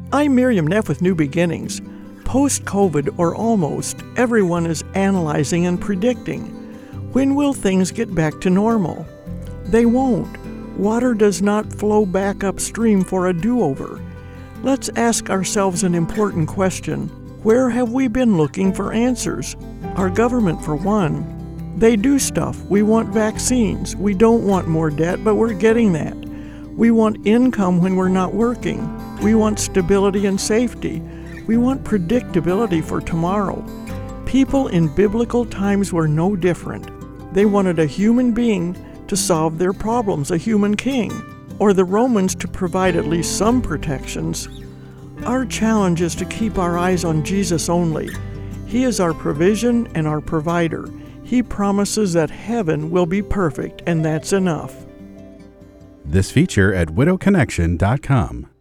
I'm Miriam Neff with New Beginnings. Post-COVID, or almost, everyone is analyzing and predicting. When will things get back to normal? They won't. Water does not flow back upstream for a do-over. Let's ask ourselves an important question. Where have we been looking for answers? Our government, for one. They do stuff. We want vaccines. We don't want more debt, but we're getting that. We want income when we're not working. We want stability and safety. We want predictability for tomorrow. People in biblical times were no different. They wanted a human being to solve their problems, a human king, or the Romans to provide at least some protections. Our challenge is to keep our eyes on Jesus only. He is our provision and our provider. He promises that heaven will be perfect, and that's enough. This feature at widowconnection.com.